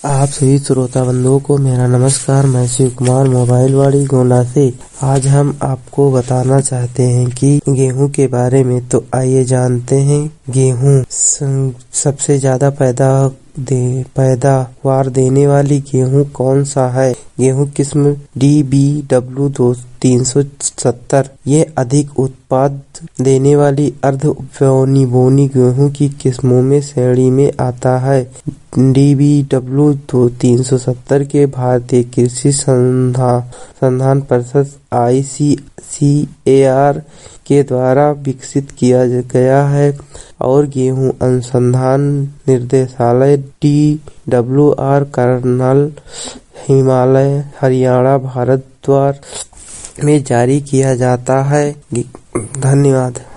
आप सभी श्रोता बंधुओं को मेरा नमस्कार। मैं शिव कुमार मोबाइलवाड़ी गोंडा से। आज हम आपको बताना चाहते हैं कि गेहूं के बारे में। तो आइए जानते हैं। गेहूं सबसे ज्यादा पैदावार देने वाली गेहूं कौन सा है? गेहूं किस्म DBW 370। ये अधिक उत्पाद देने वाली अर्ध बोनी गेहूं की किस्मों में श्रेणी में आता है। DBW 370 के भारतीय कृषि संधान परिषद ICAR के द्वारा विकसित किया गया है और गेहूं अनुसंधान निर्देशालय DWR कर्नाल हिमालय हरियाणा भारत द्वारा में जारी किया जाता है। धन्यवाद।